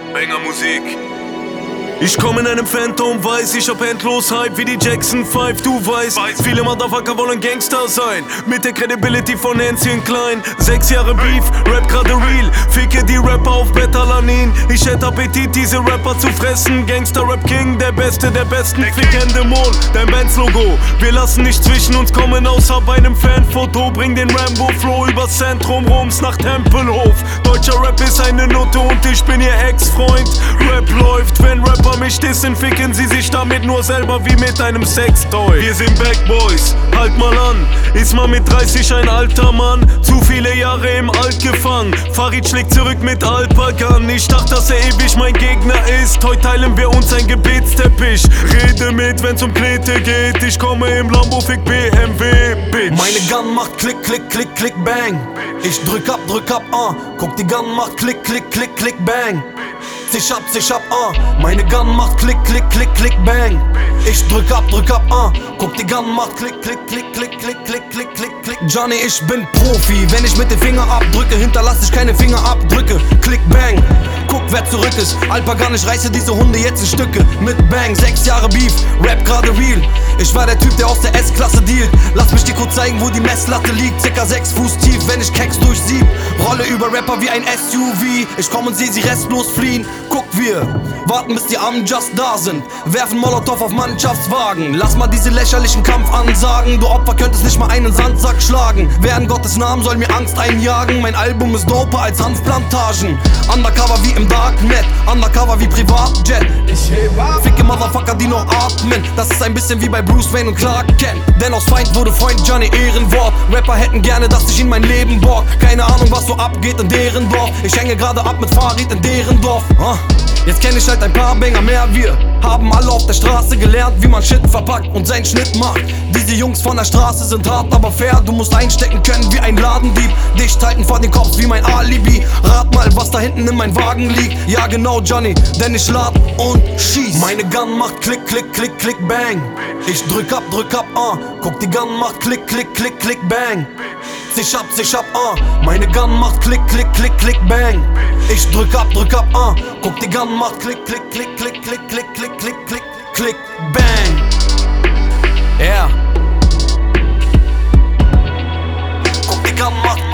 Banger Musik. Ich komm in einem Phantom, weiß, ich hab endlos Hype wie die Jackson 5, du weißt. Viele Motherfucker wollen Gangster sein, mit der Credibility von Nancy und Klein. 6 Jahre Beef, Rap gerade real, ficke die Rapper auf Betalanin. Ich hätte Appetit, diese Rapper zu fressen. Gangster-Rap King, der Beste der Besten. Flick Endemol, dein Bands-Logo. Wir lassen nicht zwischen uns kommen, außer bei einem Fanfoto. Bring den Rambo-Flow übers Zentrum Roms nach Tempelhof. Deutscher Rap ist eine Note und ich bin ihr Ex-Freund. Rap läuft, wenn Rapper mich dissen, ficken sie sich damit nur selber wie mit einem Sextoy. Wir sind Backboys, halt mal an. Ist man mit 30 ein alter Mann? Zu viele Jahre im Alt gefangen. Farid schlägt zurück mit Alpagan. Ich dachte, dass er ewig mein Gegner ist. Heute teilen wir uns ein Gebetsteppich. Rede mit, wenn's um Knete geht. Ich komme im Lambo, fick BMW, Bitch. Meine Gun macht Klick, Klick, Klick, Klick, Bang. Ich drück ab, guck, die Gun macht Klick, Klick, Klick, Klick, Bang. Zisch ab, meine Gun macht Klick, Klick, Klick, Klick, Bang. Ich drück ab, guck, die Gun macht Klick, Klick, Klick, Klick, Klick, Klick, Klick, Klick, Klick. Johnny, ich bin Profi, wenn ich mit den Finger abdrücke, hinterlass ich keine Fingerabdrücke. Klick, Bang, guck, wer zurück ist. Alpagan, ich reiße diese Hunde jetzt in Stücke. Mit Bang, 6 Jahre Beef, Rap gerade real. Ich war der Typ, der aus der S-Klasse dealt. Lass mich dir kurz zeigen, wo die Messlatte liegt. Circa 6 Fuß tief, wenn ich Keks durchsieb. Rolle über Rapper wie ein SUV. Ich komm und seh sie restlos fliehen. Guck, wir warten, bis die Armen just da sind. Werfen Molotow auf Mannschaftswagen. Lass mal diese lächerlichen Kampfansagen. Du Opfer könntest nicht mal einen Sandsack schlagen. Wer in Gottes Namen soll mir Angst einjagen? Mein Album ist doper als Hanfplantagen. Undercover wie im Darknet, undercover wie Privatjet. Ich heb ab. Ficke Motherfucker, die noch atmen. Das ist ein bisschen wie bei Bruce Wayne und Clark Kent. Denn aus Feind wurde Freund, Johnny Ehrenwort. Rapper hätten gerne, dass ich in mein Leben borg. Keine Ahnung, was so abgeht in deren Dorf. Ich hänge gerade ab mit Farid in deren Dorf. Jetzt kenn ich halt ein paar Banger mehr. Wir haben alle auf der Straße gelernt, wie man Shit verpackt und seinen Schnitt macht. Diese Jungs von der Straße sind hart, aber fair. Du musst einstecken können wie ein Ladendieb. Dicht halten vor den Kopf wie mein Alibi. Rat mal, was da hinten in mein Wagen liegt. Ja genau, Johnny, denn ich lad und schieß. Meine Gun macht Klick, Klick, Klick, Klick, Bang. Ich drück ab, guck, die Gun macht Klick, Klick, Klick, Klick, Bang. Zisch ab, meine Gun macht Klick, Klick, Klick, Klick, Bang. Ich drück ab, guck, die Gun macht Klick, Klick, Klick, Klick, Klick, Klick, Klick, Klick, Klick, Klick, Bang. Yeah. Guck, die Gun macht